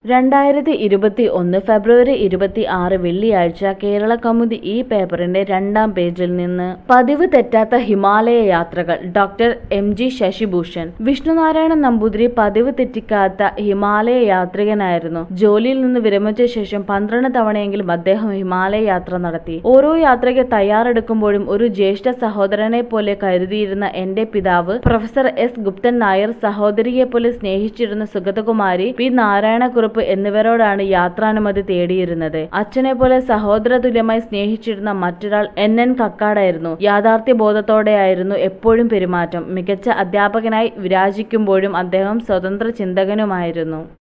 2021 ഫെബ്രുവരി 26 വെള്ളിയാഴ്ച കേരള കൗമുദി ഈ പേപ്പറിന്റെ 2-ാം പേജിൽ നിന്ന് പതിവ് തെറ്റാത്ത ഹിമാലയ യാത്രകൾ ഡോക്ടർ MG ശശിഭൂഷൺ. വിഷ്ണുനാരായണൻ നമ്പൂതിരി പതിവ് തെറ്റിക്കാത്ത ഹിമാലയ യാത്രികനായിരുന്നു. ജോലിയിൽ നിന്ന് വിരമിച്ച ശേഷം 12 തവണയെങ്കിലും അദ്ദേഹം ഹിമാലയ യാത്ര നടത്തി. ഓരോ യാത്രയ്ക്ക് തയ്യാറെടുക്കുമ്പോഴും ഒരു ജ്യേഷ്ഠ സഹോദരനെ പോലെ കരുതിയിരുന്ന എന്റെ പിതാവ് പ്രൊഫസർ S ഗുപ്തൻ നായർ, സഹോദരിയെപ്പോലെ സ്നേഹിച്ചിരുന്ന സുഗതകുമാരി P നാരായണക്കുറുപ്പ് എന്നിവരോടാണ് യാത്രാനുമതി തേടിയിരുന്നത്. അച്ഛനെ പോലെ സഹോദര തുല്യമായി സ്നേഹിച്ചിരുന്ന മറ്റൊരാൾ NN കക്കാടായിരുന്നു. യാഥാർത്ഥ്യബോധത്തോടെയായിരുന്നു എപ്പോഴും പെരുമാറ്റം. മികച്ച അധ്യാപകനായി വിരാജിക്കുമ്പോഴും അദ്ദേഹം സ്വതന്ത്ര ചിന്തകനുമായിരുന്നു.